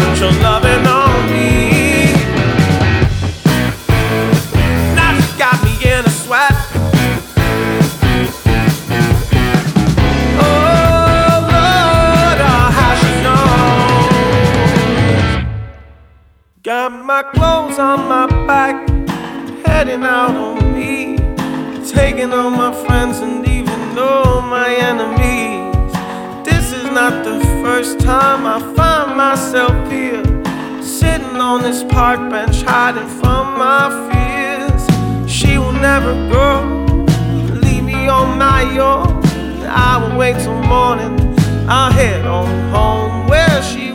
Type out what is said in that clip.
put your loving on me. Now she got me in a sweat. Oh Lord, oh how she knows. Got my clothes on my back, heading out on me, taking all my friends and even all my enemies. This is not the first time I find myself here, sitting on this park bench, hiding from my fears. She will never go, leave me on my own. I will wait till morning, I'll head on home where she